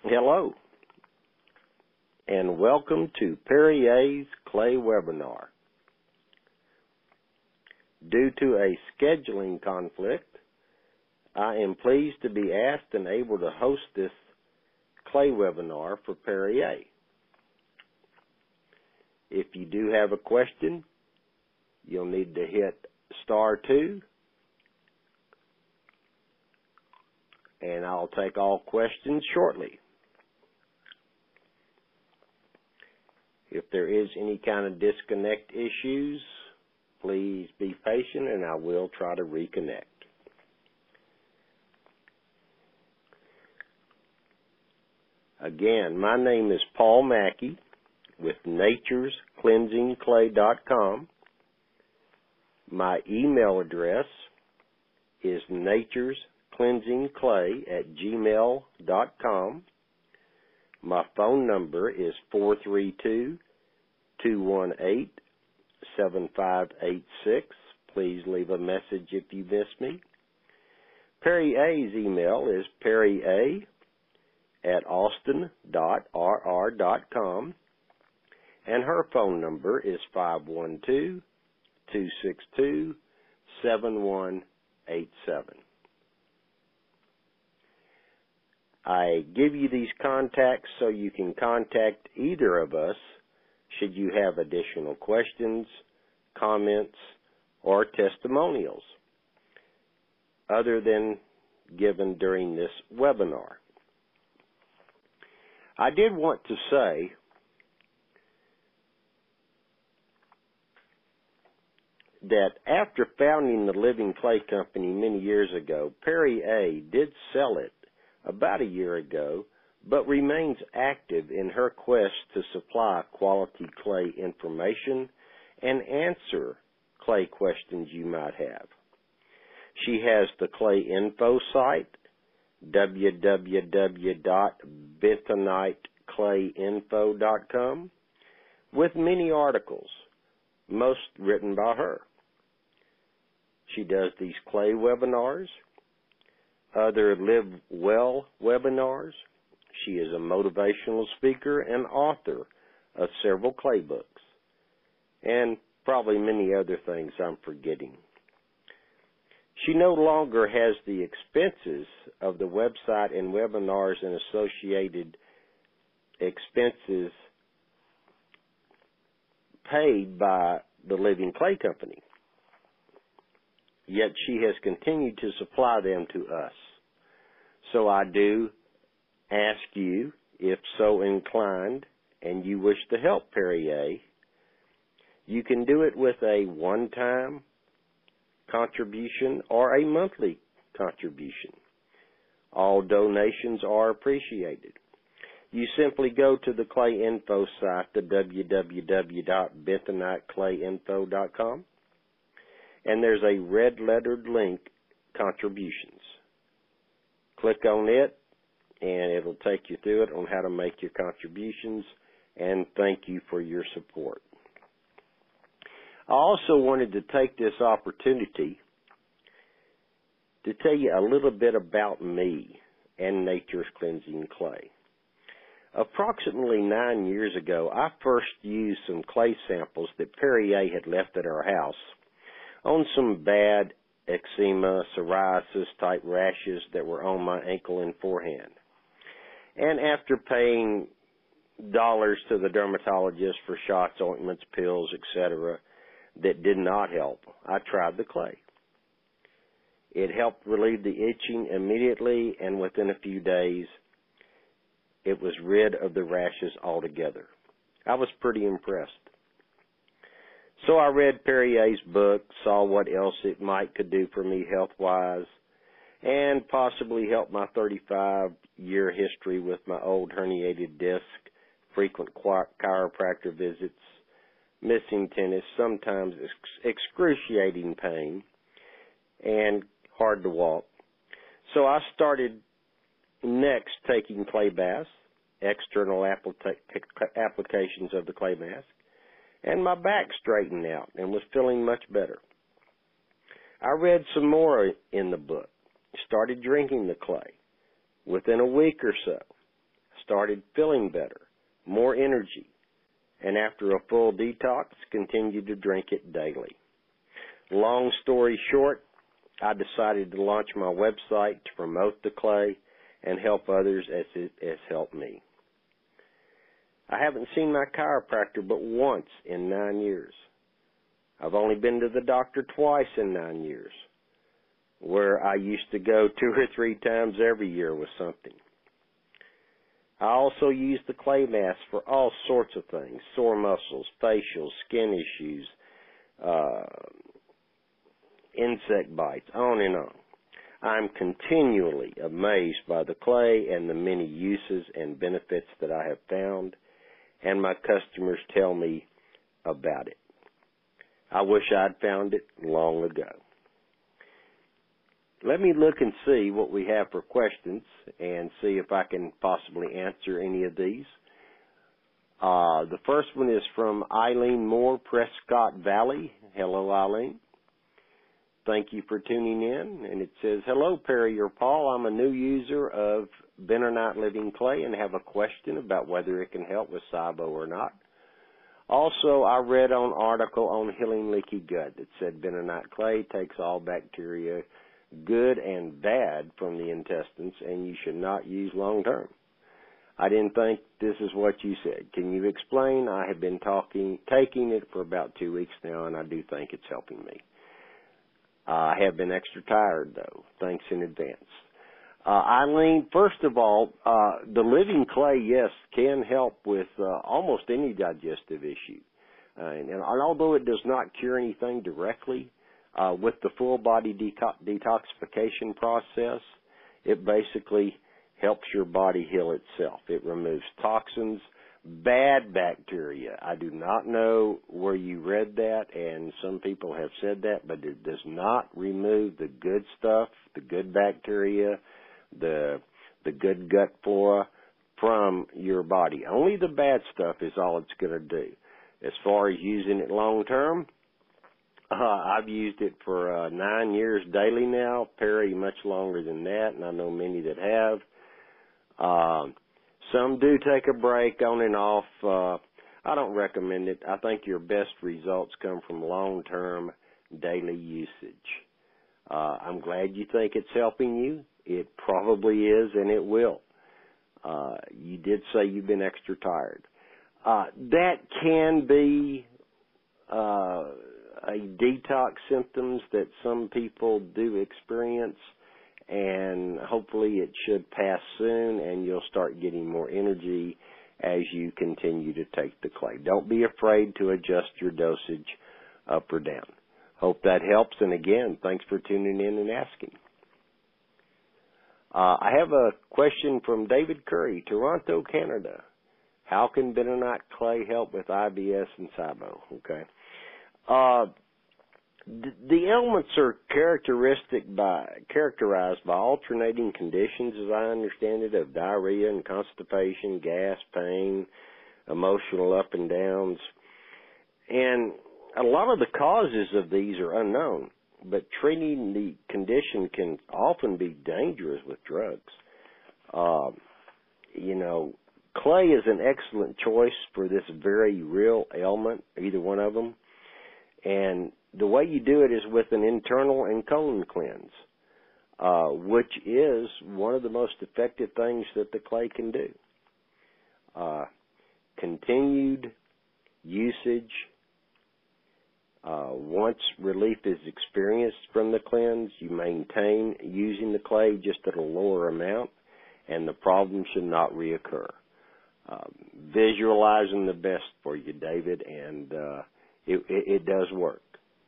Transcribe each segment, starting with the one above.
Hello, and welcome to Perry A's Clay Webinar. Due to a scheduling conflict, I am pleased to be asked and able to host this Clay Webinar for Perry A. If you do have a question, you'll need to hit *2, and I'll take all questions shortly. If there is any kind of disconnect issues, please be patient and I will try to reconnect. Again, my name is Paul Mackey with naturescleansingclay.com. My email address is naturescleansingclay@gmail.com. My phone number is 432-218-7586. Please leave a message if you miss me. Perry A's email is perrya@austin.rr.com, and her phone number is 512-262-7187. I give you these contacts so you can contact either of us should you have additional questions, comments, or testimonials other than given during this webinar. I did want to say that after founding the Living Clay Company many years ago, Perry A. did sell it about a year ago, but remains active in her quest to supply quality clay information and answer clay questions you might have. She has the Clay Info site, www.bentoniteclayinfo.com, with many articles, most written by her. She does these clay webinars, other Live Well webinars. She is a motivational speaker and author of several clay books, and probably many other things I'm forgetting. She no longer has the expenses of the website and webinars and associated expenses paid by the Living Clay Company. Yet she has continued to supply them to us. So I do ask you, if so inclined, and you wish to help Perry A., you can do it with a one-time contribution or a monthly contribution. All donations are appreciated. You simply go to the Clay Info site, the www.bentoniteclayinfo.com, and there's a red-lettered link, Contributions. Click on it, and it'll take you through it on how to make your contributions, and thank you for your support. I also wanted to take this opportunity to tell you a little bit about me and Nature's Cleansing Clay. Approximately 9 years ago, I first used some clay samples that Perry A. had left at our house on some bad eczema, psoriasis-type rashes that were on my ankle and forehand. And after paying dollars to the dermatologist for shots, ointments, pills, etc., that did not help, I tried the clay. It helped relieve the itching immediately, and within a few days, it was rid of the rashes altogether. I was pretty impressed. So I read Perry A.'s book, saw what else it could do for me health-wise, and possibly help my 35-year history with my old herniated disc, frequent chiropractor visits, missing tennis, sometimes excruciating pain, and hard to walk. So I started next taking clay baths, external applications of the clay mask, and my back straightened out and was feeling much better. I read some more in the book, started drinking the clay. Within a week or so, started feeling better, more energy, and after a full detox, continued to drink it daily. Long story short, I decided to launch my website to promote the clay and help others as it has helped me. I haven't seen my chiropractor but once in 9 years. I've only been to the doctor twice in 9 years, where I used to go 2 or 3 times every year with something. I also use the clay mask for all sorts of things: sore muscles, facial, skin issues, insect bites, on and on. I'm continually amazed by the clay and the many uses and benefits that I have found, and my customers tell me about it. I wish I'd found it long ago. Let me look and see what we have for questions and see if I can possibly answer any of these. The first one is from Eileen Moore, Prescott Valley. Hello, Eileen. Thank you for tuning in. And it says, hello, Perry or Paul. I'm a new user of Bentonite Living Clay and have a question about whether it can help with SIBO or not. Also, I read an article on healing leaky gut that said Bentonite clay takes all bacteria, good and bad, from the intestines, and you should not use long term. I didn't think this is what you said. Can you explain? I have been taking it for about 2 weeks now, and I do think it's helping me. I have been extra tired, though. Thanks in advance. Eileen, first of all, the living clay, yes, can help with almost any digestive issue. And although it does not cure anything directly, with the full body detoxification process, it basically helps your body heal itself. It removes toxins, bad bacteria. I do not know where you read that, and some people have said that, but it does not remove the good stuff, the good bacteria, the good gut flora from your body. Only the bad stuff is all it's going to do. As far as using it long term, I've used it for 9 years daily now. Perry much longer than that, and I know many that have. Some do take a break on and off. I don't recommend it. I think your best results come from long-term daily usage. I'm glad you think it's helping you. It probably is, and it will. You did say you've been extra tired. That can be a detox symptoms that some people do experience, and hopefully it should pass soon, and you'll start getting more energy as you continue to take the clay. Don't be afraid to adjust your dosage up or down. Hope that helps, and again, thanks for tuning in and asking. I have a question from David Curry, Toronto, Canada. How can bentonite clay help with IBS and SIBO? Okay. The ailments are characterized by alternating conditions, as I understand it, of diarrhea and constipation, gas, pain, emotional up and downs. And a lot of the causes of these are unknown, but treating the condition can often be dangerous with drugs. Clay is an excellent choice for this very real ailment, either one of them. And the way you do it is with an internal and colon cleanse, which is one of the most effective things that the clay can do. Continued usage, once relief is experienced from the cleanse, you maintain using the clay just at a lower amount, and the problem should not reoccur. Visualizing the best for you, David, and it does work.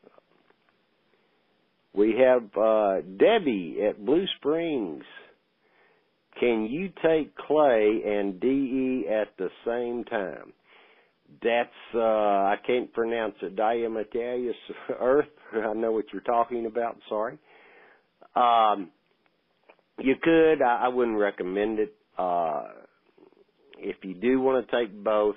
We have Debbie at Blue Springs. Can you take clay and DE at the same time? That's, I can't pronounce it, diatomaceous earth. I know what you're talking about, sorry. You could, I wouldn't recommend it. If you do want to take both,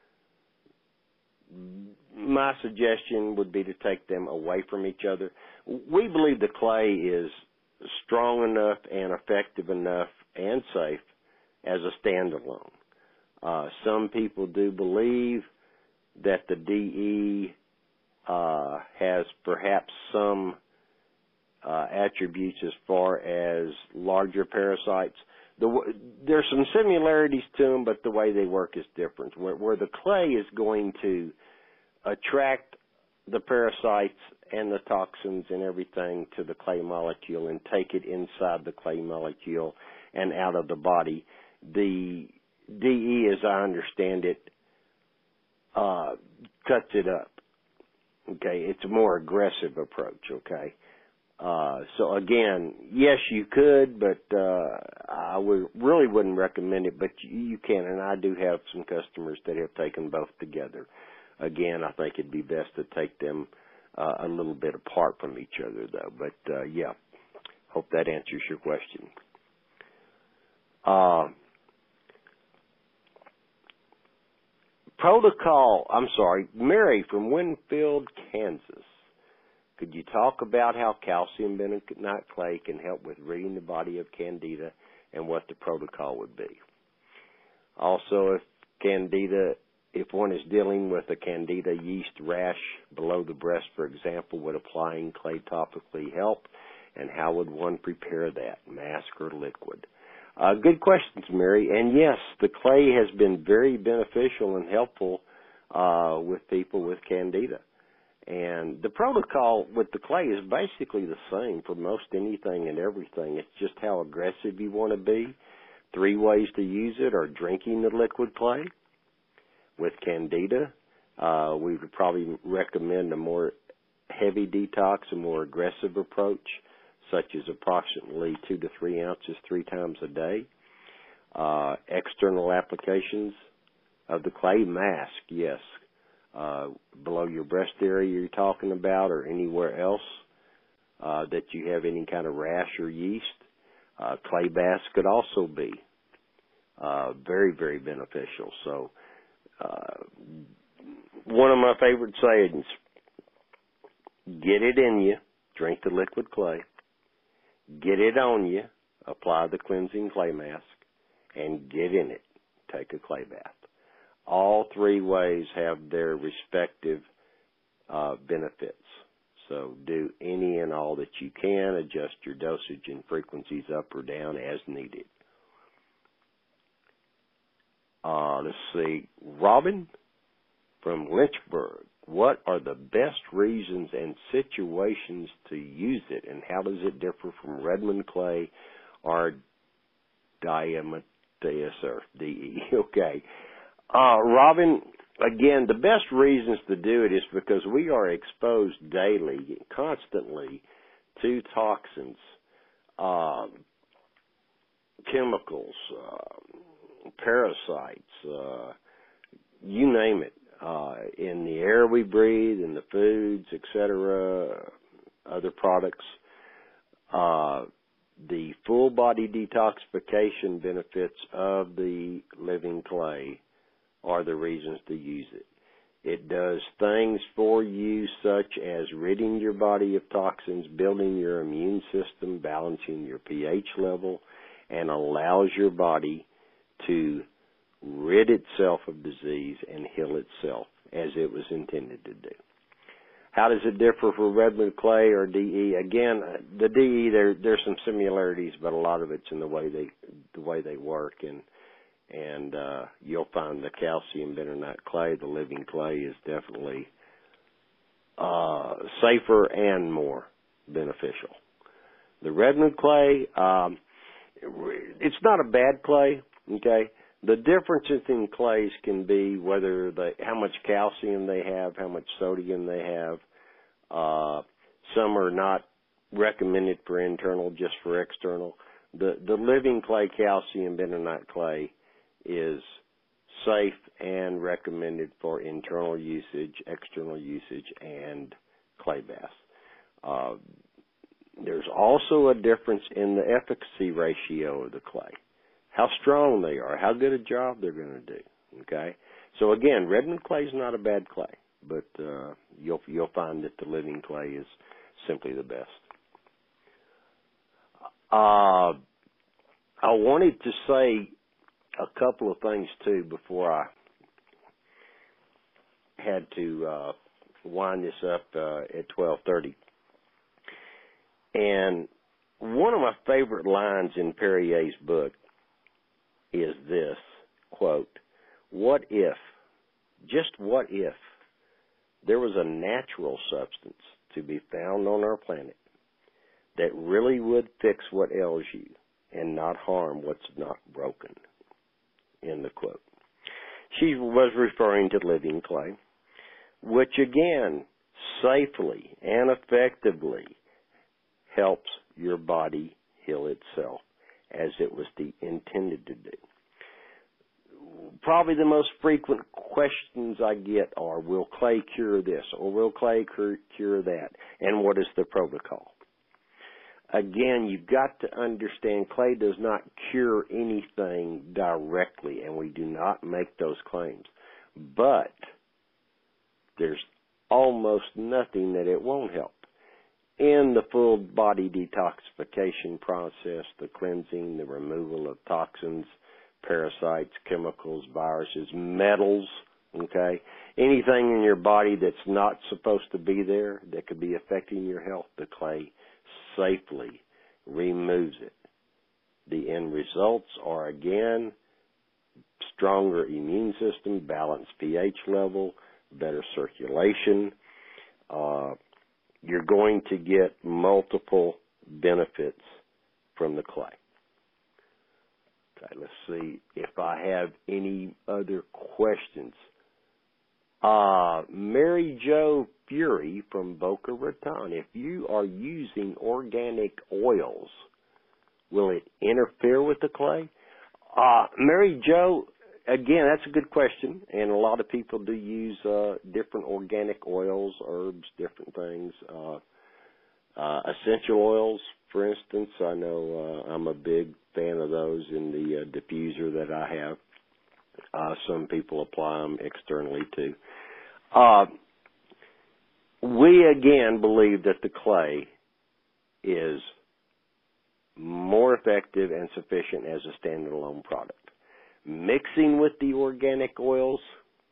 my suggestion would be to take them away from each other. We believe the clay is strong enough and effective enough and safe as a standalone. Some people do believe that the DE has perhaps some attributes as far as larger parasites. There's some similarities to them, but the way they work is different. Where the clay is going to attract the parasites and the toxins and everything to the clay molecule and take it inside the clay molecule and out of the body, the DE, as I understand it, cuts it up. Okay, it's a more aggressive approach. Okay, so again, yes, you could, but I really wouldn't recommend it. But you can, and I do have some customers that have taken both together. Again, I think it'd be best to take them a little bit apart from each other, though. But yeah, hope that answers your question. Mary from Winfield, Kansas. Could you talk about how calcium bentonite clay can help with ridding the body of candida and what the protocol would be? Also, if one is dealing with a candida yeast rash below the breast, for example, would applying clay topically help? And how would one prepare that, mask or liquid? Good questions, Mary. And yes, the clay has been very beneficial and helpful with people with candida. And the protocol with the clay is basically the same for most anything and everything. It's just how aggressive you want to be. 3 ways to use it are drinking the liquid clay. With candida, we would probably recommend a more heavy detox, a more aggressive approach, such as approximately 2 to 3 ounces 3 times a day. External applications of the clay mask, yes. Below your breast area you're talking about, or anywhere else that you have any kind of rash or yeast. Clay baths could also be very, very beneficial. So one of my favorite sayings, get it in you, drink the liquid clay. Get it on you, apply the cleansing clay mask, and get in it, take a clay bath. All 3 ways have their respective benefits. So do any and all that you can, adjust your dosage and frequencies up or down as needed. Let's see, Robin from Lynchburg. What are the best reasons and situations to use it, and how does it differ from Redmond clay or diatomaceous earth, DE? Okay. Robin, again, the best reasons to do it is because we are exposed daily, constantly, to toxins, chemicals, parasites, you name it. In the air we breathe, in the foods, etc., other products. The full body detoxification benefits of the living clay are the reasons to use it. It does things for you such as ridding your body of toxins, building your immune system, balancing your pH level, and allows your body to rid itself of disease and heal itself as it was intended to do. How does it differ from Redmond clay or DE? Again, the DE, there's some similarities, but a lot of it's in the way they work, and you'll find the calcium bentonite clay, the living clay, is definitely safer and more beneficial. The Redmond clay, it's not a bad clay, okay? The differences in clays can be how much calcium they have, how much sodium they have. Some are not recommended for internal, just for external. The living clay calcium bentonite clay is safe and recommended for internal usage, external usage, and clay baths. There's also a difference in the efficacy ratio of the clay, how strong they are, how good a job they're going to do. Okay, so again, Redmond clay is not a bad clay, but you'll find that the living clay is simply the best. I wanted to say a couple of things too before I had to wind this up at 12:30. And one of my favorite lines in Perrier's book is this, quote, "What if, just what if, there was a natural substance to be found on our planet that really would fix what ails you and not harm what's not broken?" End the quote. She was referring to living clay, which again, safely and effectively helps your body heal itself as it was intended to do. Probably the most frequent questions I get are, will clay cure this or will clay cure that? And what is the protocol? Again, you've got to understand clay does not cure anything directly, and we do not make those claims. But there's almost nothing that it won't help. In the full body detoxification process, the cleansing, the removal of toxins, parasites, chemicals, viruses, metals, okay? Anything in your body that's not supposed to be there that could be affecting your health, the clay safely removes it. The end results are, again, stronger immune system, balanced pH level, better circulation. You're going to get multiple benefits from the clay. Okay, let's see if I have any other questions. Mary Jo Fury from Boca Raton, if you are using organic oils, will it interfere with the clay? Mary Jo, again, that's a good question, and a lot of people do use different organic oils, herbs, different things. Essential oils, for instance, I know I'm a big fan of those in the diffuser that I have. Some people apply them externally too. We again believe that the clay is more effective and sufficient as a standalone product. Mixing with the organic oils,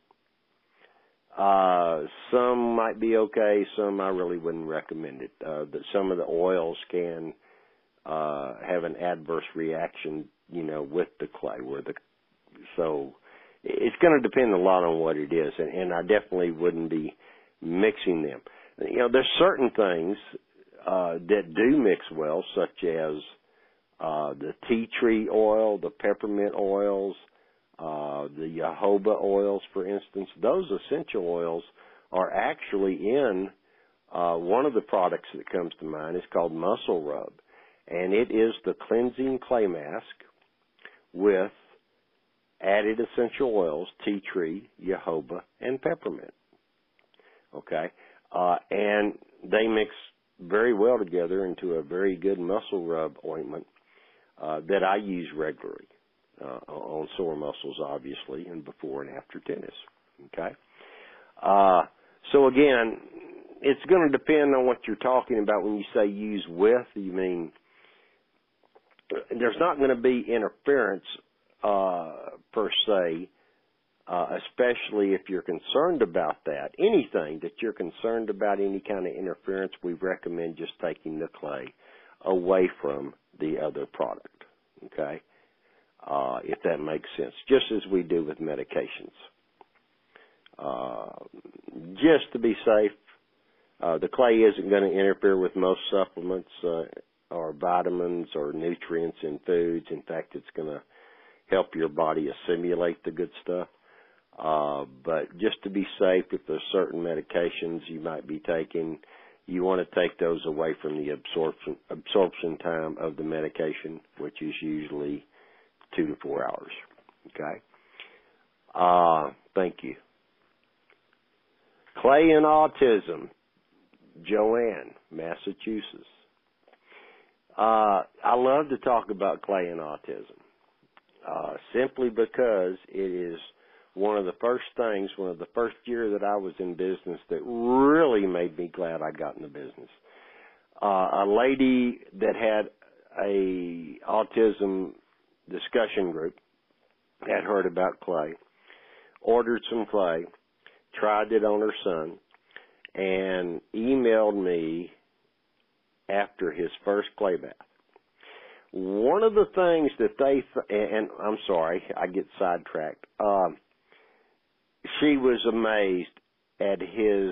some might be okay, some I really wouldn't recommend it. Some of the oils can have an adverse reaction, with the clay. So it's going to depend a lot on what it is, and I definitely wouldn't be mixing them. There's certain things that do mix well, such as the tea tree oil, the peppermint oils, the jojoba oils, for instance. Those essential oils are actually in one of the products that comes to mind is called Muscle Rub, and it is the cleansing clay mask with added essential oils, tea tree, jojoba, and peppermint. Okay? And they mix very well together into a very good muscle rub ointment that I use regularly on sore muscles, obviously, and before and after tennis. Okay? So again, it's going to depend on what you're talking about when you say use with. You mean there's not going to be interference per se, especially if you're concerned about that. Anything that you're concerned about, any kind of interference, we recommend just taking the clay away from the other product, okay, if that makes sense, just as we do with medications. Just to be safe, the clay isn't going to interfere with most supplements or vitamins or nutrients in foods. In fact, it's going to help your body assimilate the good stuff. But just to be safe, if there's certain medications you might be taking, you want to take those away from the absorption time of the medication, which is usually 2 to 4 hours. Okay? Thank you. Clay and autism, Joanne, Massachusetts. I love to talk about clay and autism, simply because it is one of the first year that I was in business that really made me glad I got in the business. A lady that had a autism discussion group had heard about clay, ordered some clay, tried it on her son, and emailed me after his first clay bath. One of the things that and I'm sorry, I get sidetracked. She was amazed at his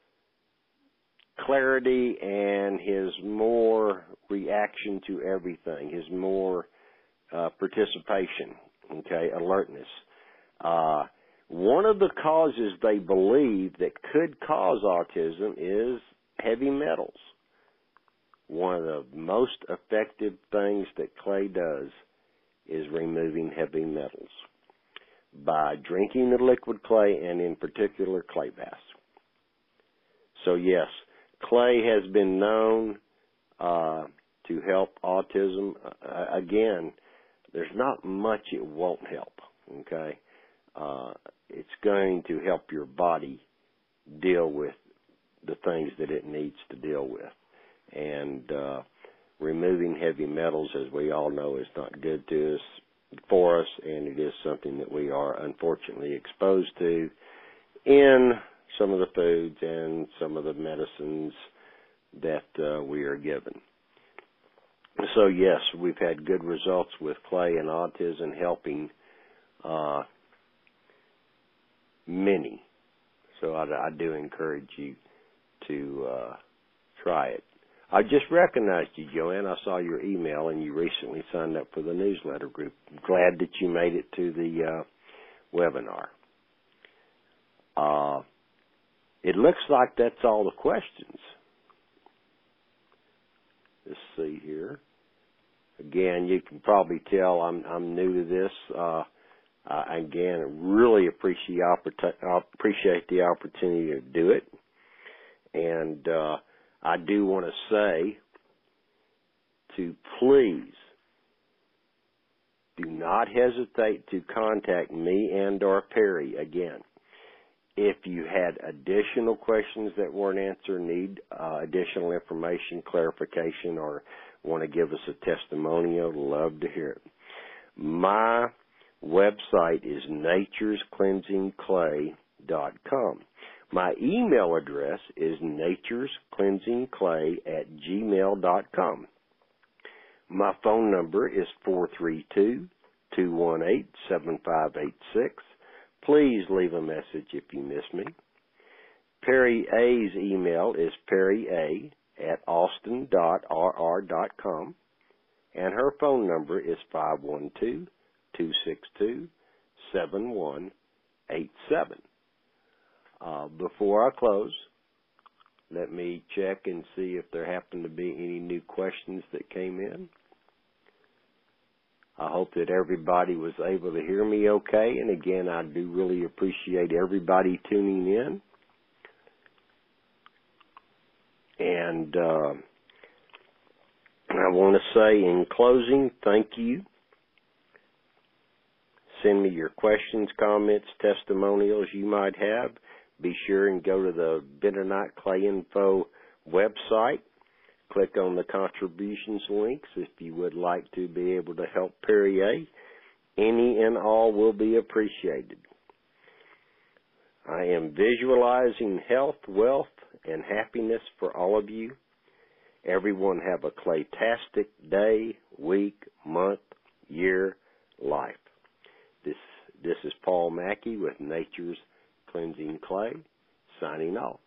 clarity and his more reaction to everything, his more participation, alertness. One of the causes they believe that could cause autism is heavy metals. One of the most effective things that clay does is removing heavy metals by drinking the liquid clay, and in particular clay baths. So yes, clay has been known to help autism. Again, there's not much it won't help, it's going to help your body deal with the things that it needs to deal with. And removing heavy metals, as we all know, is not good for us, and it is something that we are unfortunately exposed to in some of the foods and some of the medicines that we are given. So yes, we've had good results with clay and autism, helping many. So I do encourage you to try it. I just recognized you, Joanne. I saw your email, and you recently signed up for the newsletter group. I'm glad that you made it to the webinar. It looks like that's all the questions. Let's see here. Again, you can probably tell I'm new to this. Again, really appreciate the opportunity to do it. And I do want to say to please do not hesitate to contact me and or Perry again. If you had additional questions that weren't answered, need additional information, clarification, or want to give us a testimonial, love to hear it. My website is naturescleansingclay.com. My email address is naturescleansingclay@gmail.com. My phone number is 432-218-7586. Please leave a message if you miss me. Perry A's email is perrya@austin.rr.com, and her phone number is 512-262-7187. Before I close, let me check and see if there happen to be any new questions that came in. I hope that everybody was able to hear me okay. And again, I do really appreciate everybody tuning in. And I want to say in closing, thank you. Send me your questions, comments, testimonials you might have. Be sure and go to the Bentonite Clay Info website. Click on the contributions links if you would like to be able to help Perry A. Any and all will be appreciated. I am visualizing health, wealth, and happiness for all of you. Everyone have a claytastic day, week, month, year, life. This is Paul Mackey with Nature's Cleansing Clay, signing off.